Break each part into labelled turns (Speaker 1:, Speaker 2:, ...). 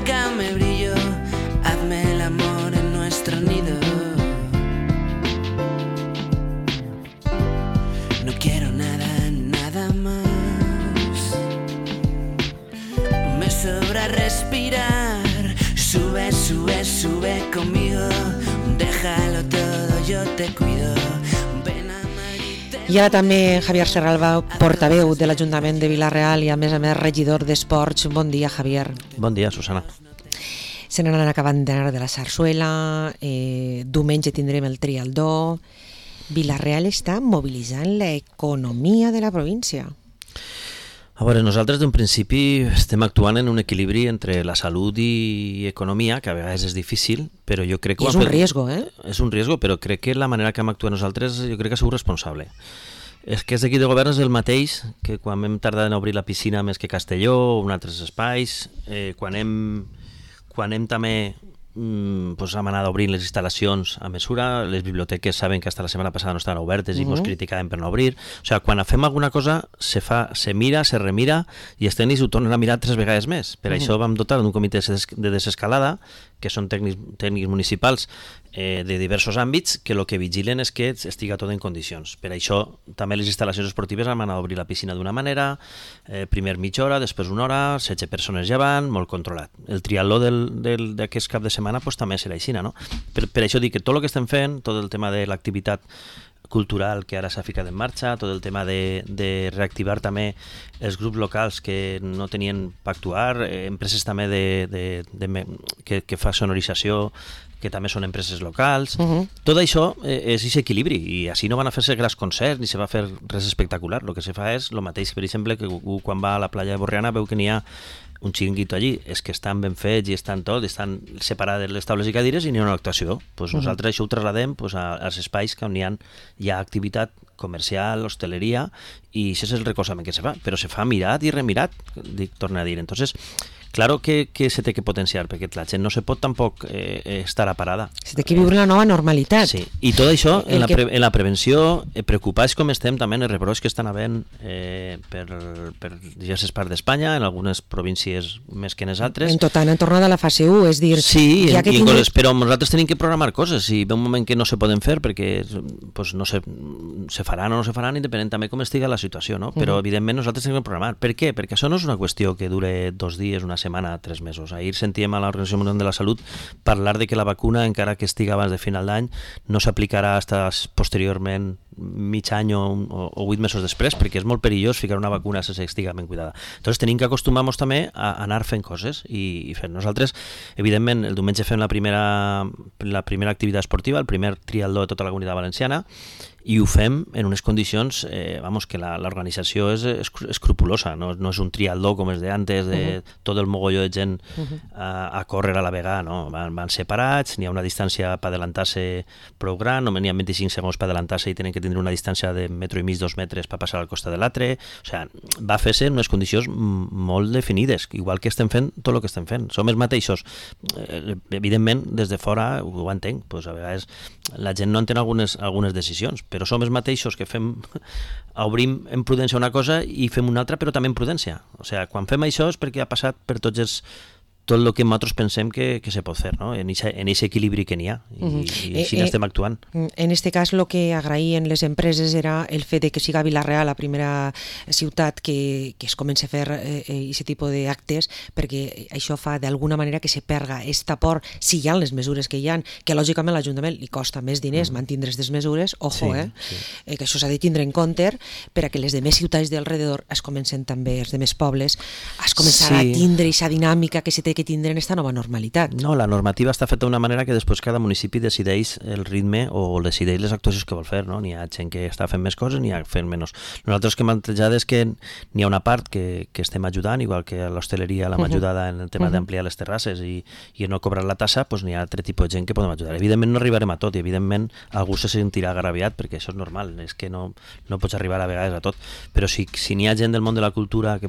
Speaker 1: Sácame brillo, hazme el amor en nuestro nido. No quiero nada, nada más. Me sobra respirar. Sube, sube, sube conmigo. Déjalo todo, yo te cuido. Ven a Madrid.
Speaker 2: Hi ha també Javier Serralba, portaveu de l'Ajuntament de Vila-real i a més regidor d'Esports. Bon dia, Javier.
Speaker 3: Bon dia, Susana.
Speaker 2: Se n'han acabant d'anar de la Sarsuela, diumenge tindrem el Trialdó. Vila-real està mobilitzant l'economia de la província.
Speaker 3: A veure, nosaltres d'un principi estem actuant en un equilibri entre la salut i economia, que a vegades és difícil, però jo crec que...
Speaker 2: I és un riesgo,
Speaker 3: És un riesgo, però crec que la manera que hem actuat nosaltres jo crec que ha sigut responsable. És que aquest equip de govern és el mateix que quan hem tardat en obrir la piscina més que Castelló o en altres espais, quan hem també hem anat obrint les instal·lacions a mesura, les biblioteques saben que fins la setmana passada no estaven obertes i ens criticaven per no obrir. O sigui, quan fem alguna cosa se mira, se remira i els tècnics ho tornen a mirar 3 vegades més. Per això vam dotar d'un comitè de desescalada, que són tècnics municipals de diversos àmbits, que el que vigilen és que estiga tot en condicions. Per això també les instal·lacions esportives han anat a obrir la piscina d'una manera, primer mitja hora, després una hora, 16 persones ja van, molt controlat. El triatló d'aquest cap de setmana també serà així, no? Per això dic que tot el que estem fent, tot el tema de l'activitat cultural que ara s'ha ficat en marxa, tot el tema de reactivar també els grups locals que no tenien per actuar, empreses també que fa sonorització, que també són empreses locals. Tot això és aquest equilibri i així no van a fer-se grans concerts ni se va fer res espectacular. El que se fa és el mateix, per exemple, que quan va a la playa de Borriana veu que n'hi ha un xiringuito allí, és que estan ben fets i estan separades les taules i cadires i n'hi ha una actuació. Nosaltres això ho trasladem als espais on hi ha activitat comercial, hosteleria, i això és el recolzament que se fa, però se fa mirat i remirat, torna a dir. Entonces, claro que se té que potenciar, perquè la gent no se pot tampoc estar parada.
Speaker 2: Se té que viure la nova normalitat.
Speaker 3: Sí, i tot això en la prevenció, preocupats com estem també en els rebrots que estan havent per diverses parts d'Espanya, en algunes províncies més que en les altres.
Speaker 2: En total, han tornat a la fase 1, és dir...
Speaker 3: Sí, però nosaltres tenim que programar coses, i ve un moment que no se poden fer perquè no se faran o no se faran, independent també com estiga la situació, no? Però evidentment nosaltres tenim que programar. Per què? Perquè això no és una qüestió que dure 2 dies, una setmana, 3 mesos. Ahir sentíem a l'Organització Mundial de la Salut parlar de que la vacuna, encara que estiga abans de final d'any, no s'aplicarà fins posteriorment mig any o 8 mesos després, perquè és molt perillós ficar una vacuna sense que estiga ben cuidada. Entonces tenim que acostumar-nos també a anar fent coses i fent. Nosaltres, evidentment, el diumenge fem la primera activitat esportiva, el primer triatló de tota la Comunitat Valenciana, i ho fem en unes condicions que l'organització és escrupulosa, no és un triatló com es de antes, de tot el mogolló de gent a córrer a la vegada, no? Van separats, n'hi ha una distància per adelantar-se prou gran, n'hi ha 25 segons per adelantar-se i tenen que tindre una distància de 1,5 metres, 2 metres per passar al costat de l'altre. O sigui, va fer-se en unes condicions molt definides, igual que estem fent tot el que estem fent. Som els mateixos. Evidentment, des de fora ho entenc, a vegades la gent no entén algunes decisions, però som els mateixos que obrim en prudència una cosa i fem una altra, però també en prudència. O sigui, quan fem això és perquè ha passat per tot el que nosaltres pensem que se pot fer, no? En aquest equilibri que n'hi ha, i així estem actuant.
Speaker 2: En aquest cas, el que agraïen les empreses era el fet de que siga Vila-real la primera ciutat que es comença a fer aquest tipus d'actes, perquè això fa d'alguna manera que se perga esta por, si hi ha les mesures que hi ha, que lògicament a l'Ajuntament li costa més diners mantindre aquestes mesures, ojo, que això s'ha de tindre en compte per a que les demés ciutats d'alrededor es comencen també, els demés pobles, es començar a tindre aquesta dinàmica que se té que tindre en aquesta nova normalitat.
Speaker 3: No, la normativa està feta d'una manera que després cada municipi decideix el ritme o decideix les actuacions que vol fer, no? N'hi ha gent que està fent més coses, n'hi ha fent menys. Nosaltres que hem plantejat és que n'hi ha una part que estem ajudant, igual que a l'hostaleria l'hem ajudada en el tema d'ampliar les terrasses i no cobrar la tassa, doncs n'hi ha altre tipus de gent que podem ajudar. Evidentment no arribarem a tot i evidentment algú se sentirà agraviat perquè això és normal, és que no pots arribar a vegades a tot, però si n'hi ha gent del món de la cultura que pot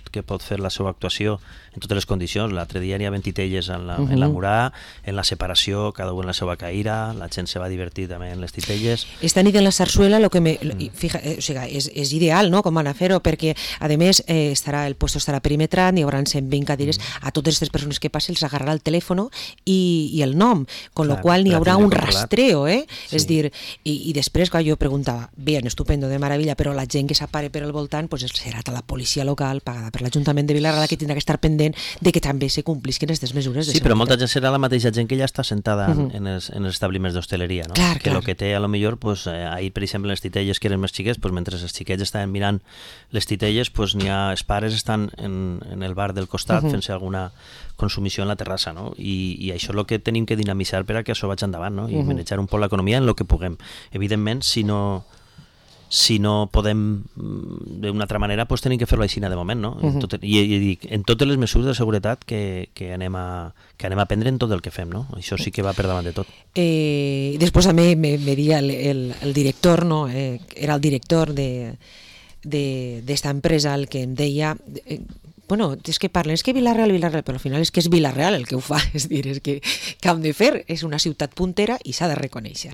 Speaker 3: que pot fer la seva actuació en totes les condicions. L'altre dia n'hi ha 20 titelles en la Murà, en la separació, cada un en la seva caïra, la gent se va divertir també en les titelles.
Speaker 2: Esta nit en la Sarsuela lo que és ideal, no?, com van a fer-ho, perquè a més el puesto estarà perimetrat, n'hi haurà 120 cadires, a totes aquestes persones que passen els agarrarà el telèfon i el nom, con lo qual n'hi haurà un rastreo, és dir, i després quan jo preguntava, bien, estupendo, de maravilla, però la gent que s'apare per al voltant pues serà la policia local pagada per l'Ajuntament de Vilareal que tindrà que estar pendent de que també se complisquen aquestes mesures de
Speaker 3: seguretat. Sí, però molta gent serà la mateixa gent que ja està sentada en els establiments d'hostaleria, no?
Speaker 2: Clar,
Speaker 3: que el que té a lo millor, pues, ahir per exemple les titelles que eren més xiquets, pues, mentre els xiquets estaven mirant les titelles, pues, els pares estan en el bar del costat fent-se alguna consumició en la terrassa, no? I això és el que tenim que dinamitzar per a que això vagi endavant, no? I manejar un poc l'economia en el que puguem. Evidentment, si no podem d'una altra manera, pues tenim que fer-ho així de moment, no? I dic, en totes les mesures de seguretat que anem a prendre en tot el que fem, no? Això sí que va per davant de tot.
Speaker 2: Després també me dia el director, no? Era el director d'esta empresa el que em deia... Bueno, és que parlen, és que Vilareal, però al final és que és Vilareal el que ho fa, és dir, és que hem de fer, és una ciutat puntera i s'ha de reconèixer.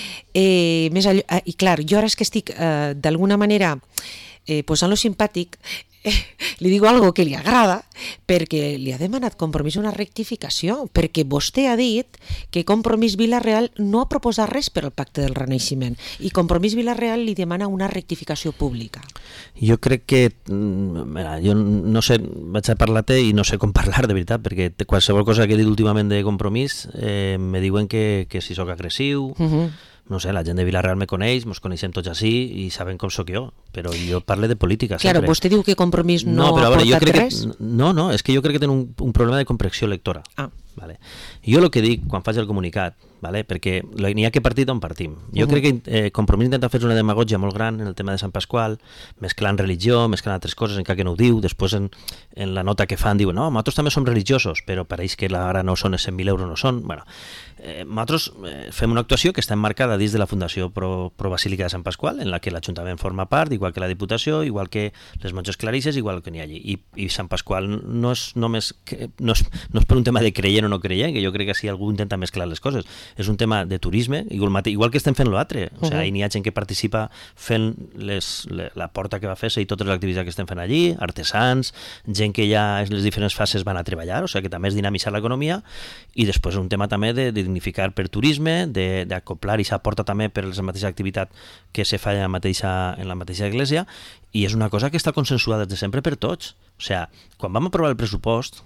Speaker 2: I clar, jo ara és que estic d'alguna manera posant-lo simpàtic, li digo algo que li agrada, perquè li ha demanat Compromís una rectificació, perquè vostè ha dit que Compromís Vilareal no ha proposat res per al Pacte del Renaixement, i Compromís Vilareal li demana una rectificació pública.
Speaker 3: Jo crec que, jo no sé, vaig a parlar-te i no sé com parlar, de veritat, perquè qualsevol cosa que he dit últimament de Compromís me diuen que si sóc agressiu, no sé, la gent de Vilareal me coneix, ens coneixem tots així i saben com sóc jo, però jo parlo de política sempre.
Speaker 2: Claro, vostè diu que Compromís no ha aportat res?
Speaker 3: No, és que jo crec que tenen un problema de comprensió lectora. Vale. Jo el que dic quan faig el comunicat, vale? Perquè n'hi ha que partir d'on partim. Jo crec que Compromís intenta fer una demagògia molt gran en el tema de Sant Pasqual, mesclant religió, mesclant altres coses, encara que no ho diu, després en la nota que fan diuen, no, nosaltres també som religiosos, però pareix que ara no són 100.000 euros, no són. Bueno, nosaltres fem una actuació que està emmarcada dins de la Fundació Pro Basílica de Sant Pasqual, en la que l'Ajuntament forma part, igual que la Diputació, igual que les monges clarisses, igual que n'hi ha allí. I Sant Pasqual no és només no és per un tema de creient o no creient, que jo crec que si algú intenta mesclar les coses. És un tema de turisme, igual que estem fent l'altre. O sigui, n'hi ha gent que participa fent la porta que va fer-se i totes les activitats que estem fent allí, artesans, gent que ja en les diferents fases van a treballar, o sigui que també és dinamitzar l'economia, i després és un tema també de dignificar per turisme, d'acoplar i s'aporta també per la mateixa activitat que se fa en la mateixa església, i és una cosa que està consensuada des de sempre per tots. O sigui, quan vam aprovar el pressupost,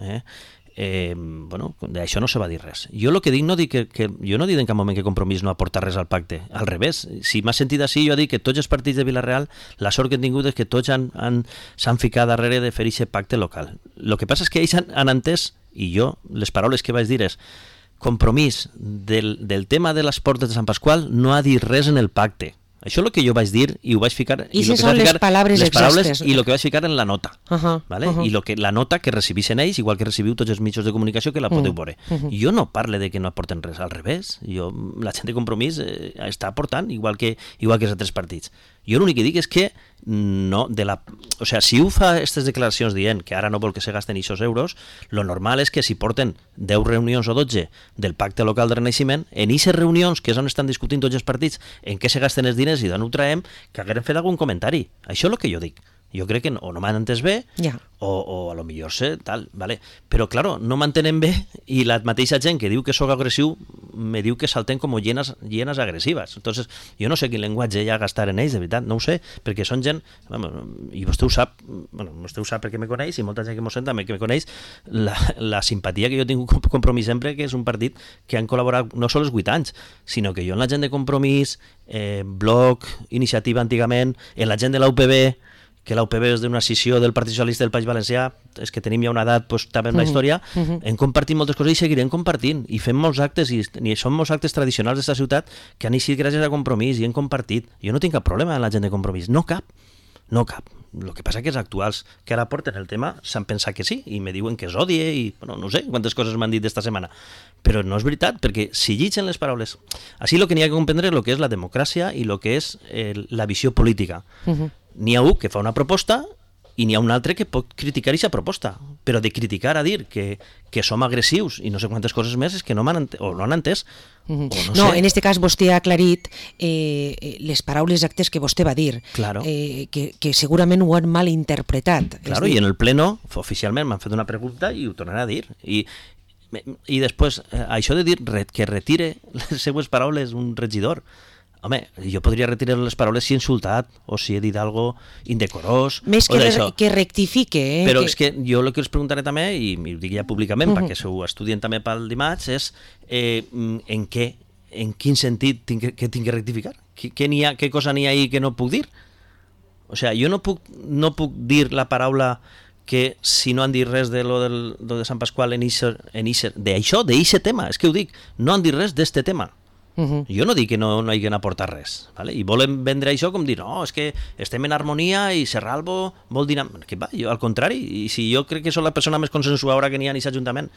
Speaker 3: bueno, d'això no se va dir res. Jo el que dic, jo no dic en cap moment que Compromís no aporta res al pacte, al revés. Si m'has sentit així, jo dic que tots els partits de Vilareal, la sort que han tingut és que tots s'han ficat darrere de fer aquest pacte local. El que passa és que ells han entès, i jo, les paraules que vaig dir és Compromís del tema de les portes de Sant Pasqual no ha dit res en el pacte. Això és el que jo vaig dir i ho vaig ficar...
Speaker 2: I si són les paraules exactes.
Speaker 3: I el que vaig ficar en la nota. Vale? I la nota que recibissin ells, igual que recibiu tots els mitjans de comunicació, que la podeu veure. Jo no parlo de que no aporten res, al revés. La gent de Compromís està aportant, igual que els altres partits. Jo l'únic que dic és que o sigui, si ho fa aquestes declaracions dient que ara no vol que se gasten aquests euros, lo normal és que si porten 10 reunions o 12 del pacte local de Renaixement, en aquestes reunions que és on estan discutint tots els partits en què se gasten els diners i d'on ho traiem, que hagueren fet algun comentari. Això és el que jo dic. Jo crec que o no m'han entès bé o a lo millor sé tal, vale? Però claro, no m'entenen bé i la mateixa gent que diu que sóc agressiu me diu que salten com hienas agressives. Entonces, jo no sé quin llenguatge hi ha a gastar en ells, de veritat, no ho sé, perquè són gent, i vostè ho sap perquè me coneix, i molta gent que m'ho sent també que me coneix, la simpatia que jo tinc un Compromís sempre, que és un partit que han col·laborat no sols 8 anys, sinó que jo en la gent de Compromís, Bloc, Iniciativa antigament, en la gent de la UPB, que la UPB és d'una escissió del Partit Socialista del País Valencià, és que tenim ja una edat, doncs, també en la història, hem compartit moltes coses i seguirem compartint, i fem molts actes, i són molts actes tradicionals d'esta ciutat que han eixit gràcies a Compromís i hem compartit. Jo no tinc cap problema amb la gent de Compromís, no cap. El que passa que els actuals que ara porten el tema s'han pensat que sí, i me diuen que és odie, i no sé quantes coses m'han dit d'esta setmana, però no és veritat, perquè si llitgen les paraules, així el que n'hi ha que comprendre és el que és la democràcia i el que és la visió política. N'hi ha un que fa una proposta i n'hi ha un altre que pot criticar aquesta proposta, però de criticar a dir que som agressius i no sé quantes coses més és que no han entès.
Speaker 2: No, en este cas vostè ha aclarit les paraules exactes que vostè va dir,
Speaker 3: claro.
Speaker 2: Que segurament ho han mal interpretat.
Speaker 3: Claro, i en el pleno, oficialment, m'han fet una pregunta i ho tornaré a dir. I després, això de dir que retire les seues paraules un regidor, home, jo podria retirar les paraules si he insultat o si he dit algo indecorós.
Speaker 2: Més que rectifique.
Speaker 3: Però és que jo el que us preguntaré també, i ho dic ja públicament perquè ho estudien també pel dimarts, és en quin sentit que tinc que rectificar? Què cosa n'hi ha ahí que no puc dir? O sigui, jo no puc dir la paraula que si no han dit res de lo de Sant Pasqual d'això tema, és que ho dic, no han dit res d'este tema. Jo no dic que no hagin aportat res, ¿vale? I volen vendre això com dir, no, és que estem en harmonia i Serralbo vol dir... Que va, jo, al contrari, i si jo crec que soc la persona més consensuadora que n'hi ha en aquest ajuntament.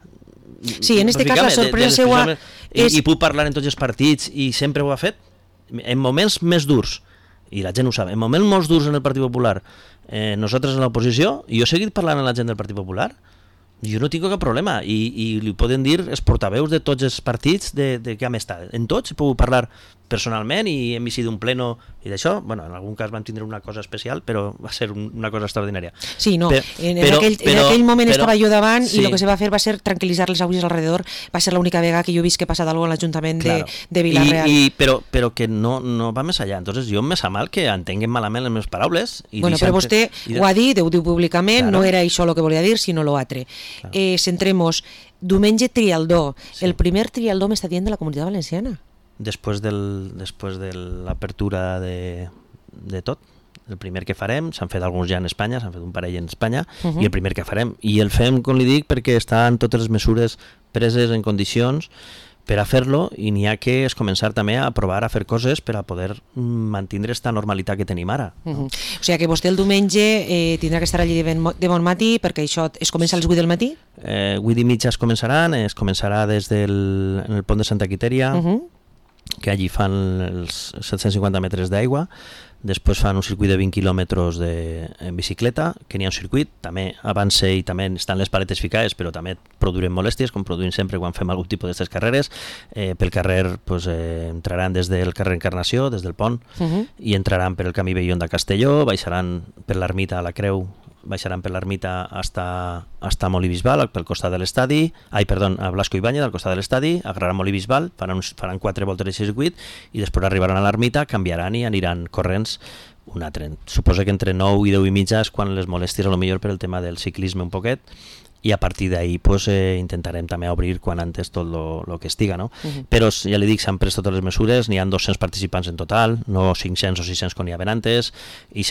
Speaker 2: Sí, en este cas la sorpresa seua és...
Speaker 3: I puc parlar en tots els partits i sempre ho ha fet, en moments més durs, i la gent ho sap, en moments molt durs en el Partit Popular, nosaltres en l'oposició, i jo he seguit parlant amb la gent del Partit Popular, jo no tinc cap problema, i li poden dir els portaveus de tots els partits de què hem estat. En tots he pogut parlar personalment i hem vist un pleno i d'això, bueno, en algun cas vam tindre una cosa especial, però va ser una cosa extraordinària.
Speaker 2: Sí, no, en aquell moment estava jo davant i el que se va fer va ser tranquil·litzar les aigües alrededor, va ser l'única vegada que jo he vist que ha passat alguna cosa a l'Ajuntament de Vila-real.
Speaker 3: Però que no va més allà, entonces jo me sap mal que entenguen malament les meves paraules.
Speaker 2: Bueno, però vostè ho ha dit, ho diu públicament, no era això el que volia dir, sinó l'altre. Centremos, diumenge Trialdó, el primer Trialdó m'està dient de la Comunitat Valenciana.
Speaker 3: Després de l'apertura de tot, el primer que farem, s'han fet alguns ja en Espanya, s'han fet un parell en Espanya, i el primer que farem. I el fem, com li dic, perquè estan totes les mesures preses en condicions per a fer-lo, i n'hi ha que es començar també a provar a fer coses per a poder mantenir aquesta normalitat que tenim ara.
Speaker 2: O sigui que vostè el diumenge tindrà que estar allí de bon matí, perquè això es comença a les 8 del matí?
Speaker 3: 8:30 es començarà des del pont de Santa Quitèria, que allí fan els 750 metres d'aigua, després fan un circuit de 20 quilòmetres en bicicleta, que n'hi ha un circuit, també avança i també estan les paletes ficades, però també produirem molèsties, com produïm sempre quan fem algun tipus d'aquestes carreres. Pel carrer entraran des del carrer Encarnació, des del pont, i entraran per el camí Bellón de Castelló, baixaran per l'ermita a la Creu, baixaran per l'ermita hasta Molí-Bisbal, pel costat de l'estadi, a Blasco Ibáñez, al costat de l'estadi, agarraran Molí-Bisbal, faran 4 voltes de circuit i després arribaran a l'ermita, canviaran i aniran corrents un altre. Suposo que entre 9 i 10:30 és quan les molèsties, a lo millor per el tema del ciclisme un poquet, i a partir d'ahí intentarem també obrir quan antes tot el que estiga, no? Però ja li dic, s'han pres totes les mesures, n'hi ha 200 participants en total, no 500 o 600 com n'hi havia antes, i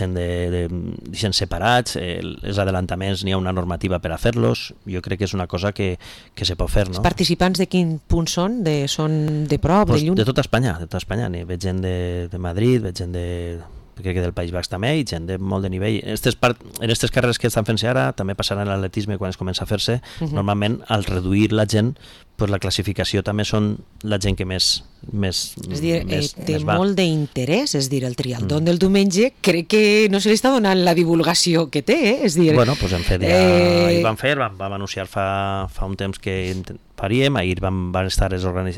Speaker 3: s'han separats, els adelantaments n'hi ha una normativa per a fer-los, jo crec que és una cosa que se pot fer, no?
Speaker 2: Els participants de quin punt són? Són de prop, de lluny?
Speaker 3: De tota Espanya, veig gent de Madrid, veig gent crec que del País Baix també, i gent de molt de nivell. En aquestes carreres que estan fent-se ara, també passaran a l'atletisme quan es comença a fer-se. Normalment, al reduir la gent, la classificació també són la gent que més
Speaker 2: és dir, té molt d'interès, és dir, el Trialdó del diumenge crec que no se li està donant la divulgació que té, és dir...
Speaker 3: Bueno, doncs hem fet ja... Ahir vam anunciar fa un temps que faríem, ahir van estar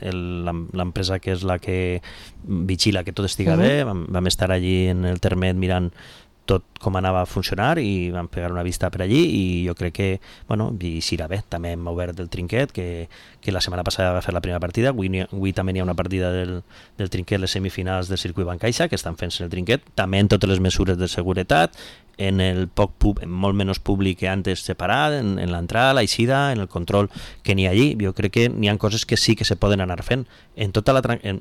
Speaker 3: l'empresa que és la que vigila que tot estiga bé, vam estar allí en el Termet mirant tot com anava a funcionar i vam pegar una vista per allí i jo crec que, bueno, i s'irà bé. També hem obert el trinquet, que la setmana passada va fer la primera partida, avui també hi ha una partida del trinquet, les semifinals del circuit Bancaixa, que estan fent-se el trinquet, també en totes les mesures de seguretat, en molt menys públic que antes separat, en l'entrada, l'eixida, en el control que n'hi ha allí. Jo crec que n'hi ha coses que sí que se poden anar fent en tota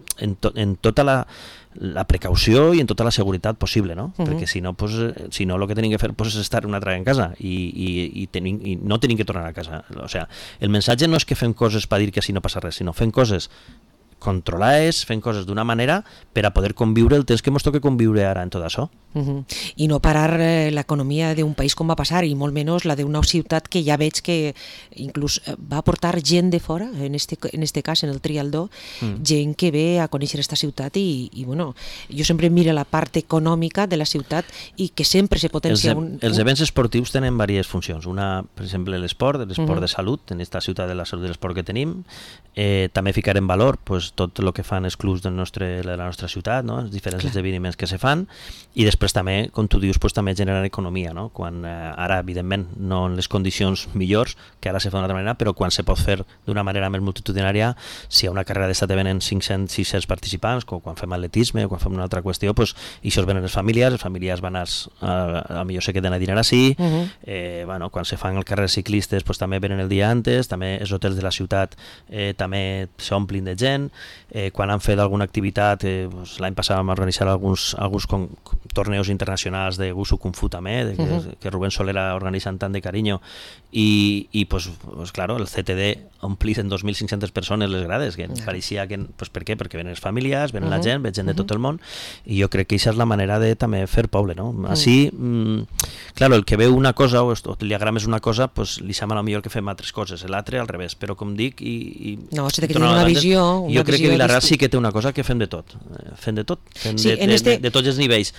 Speaker 3: la precaució i en tota la seguretat possible, no? Perquè si no el que tenim que fer és estar una altra en casa i no tenim que tornar a casa. O sigui, el missatge no és que fem coses per dir que així no passa res, sinó fem coses controlades, fent coses d'una manera per a poder conviure el temps que ens toca conviure ara en tot això.
Speaker 2: I no parar l'economia d'un país com va passar, i molt menys la d'una ciutat que ja veig que inclús va portar gent de fora, en este cas, en el Trialdó, gent que ve a conèixer aquesta ciutat i bueno, jo sempre miro la part econòmica de la ciutat i que sempre se potencia
Speaker 3: Els events esportius tenen diverses funcions. Una, per exemple, l'esport de salut, en aquesta ciutat de la salut i l'esport que tenim. També ficar en valor pues, tot el que fan els clubs de la nostra ciutat, no? Els diferents esdeveniments que se fan, i després també, com tu dius, pues, també generar economia, no? Quan ara, evidentment, no en les condicions millors, que ara se fa d'una altra manera, però quan se pot fer d'una manera més multitudinària, si hi ha una carrera d'estat venen 500-600 participants, o quan fem atletisme, o quan fem una altra qüestió, pues, i això es venen les famílies van a millor se queden a dinar així, bueno, quan se fan el carrer ciclistes pues, també venen el dia antes, també els hotels de la ciutat també s'omplin de gent, quan han fet alguna activitat, pues, l'any passat vam organitzar alguns torneos internacionals de Gusu Kung Fu també, que Rubén Solera organitzant tant de carinyo, i pues claro, el CTD omplit en 2.500 persones les grades, que pareixia que, pues, per què? Perquè venen les famílies, venen la gent, ve gent de tot el món, i jo crec que aquesta és la manera de també fer poble, no? Així, claro, el que veu una cosa o li agrada més una cosa, pues, li sembla millor que fem altres coses, l'altre al revés, però com dic
Speaker 2: no, se té que tenir una visió,
Speaker 3: jo crec que Vila-real sí que té una cosa que fem de tot, de tots els nivells,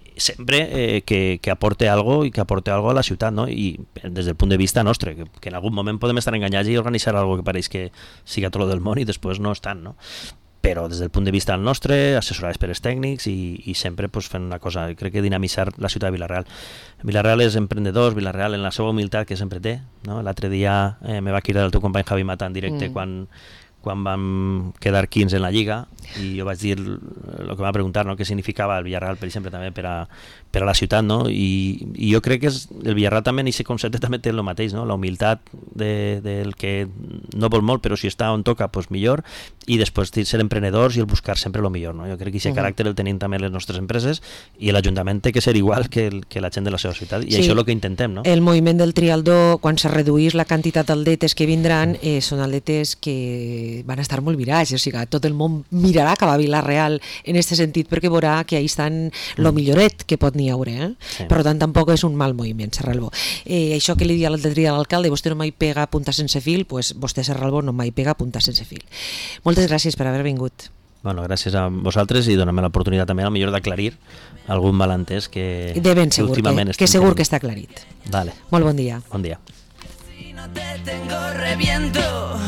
Speaker 3: sempre que aporte algo i que aporte algo a la ciutat, no? I des del punt de vista nostre, que en algun moment podem estar enganyats i organitzar algo que pareix que siga tot del món i després no és tant, no? Però des del punt de vista del nostre, assessorades per els tècnics i sempre pues, fent una cosa, crec que dinamitzar la ciutat de Vila-real. Vila-real és emprenedors, Vila-real en la seva humilitat que sempre té, no? L'altre dia me va cridar el teu company Javi Mata en directe quan vam quedar 15 en la Lliga i jo vaig dir el que em va preguntar, no? Què significava el Villarreal, per exemple, també per a la ciutat, no? I jo crec que el Villarreal també en aquest concepte també té el mateix, no? La humilitat del que no vol molt, però si està on toca, pues millor, i després ser emprenedors i el buscar sempre el millor, no? Jo crec que aquest caràcter el tenim també les nostres empreses i l'Ajuntament té que ser igual que la gent de la seva ciutat, i això és el que intentem, no?
Speaker 2: El moviment del Trialdó, quan se reduís la quantitat d'atletes que vindran, són atletes que van estar molt mirats, o sigui, tot el món mirarà cap a Vila-real en aquest sentit, perquè veurà que ahí estan lo milloret que pot n'hi haure, sí. Per tant tampoc és un mal moviment, Serralbó. Això que li dia l'alcalde, vostè no mai pega punta sense fil, pues vostè, Serralbó, no mai pega punta sense fil. Moltes gràcies per haver vingut.
Speaker 3: Bueno, gràcies a vosaltres i donem l'oportunitat també a millor d'aclarir algun malentès que
Speaker 2: de ben segur, que segur que està aclarit.
Speaker 3: Vale.
Speaker 2: Molt bon dia.
Speaker 3: Bon dia.
Speaker 1: Si no te tengo reviento.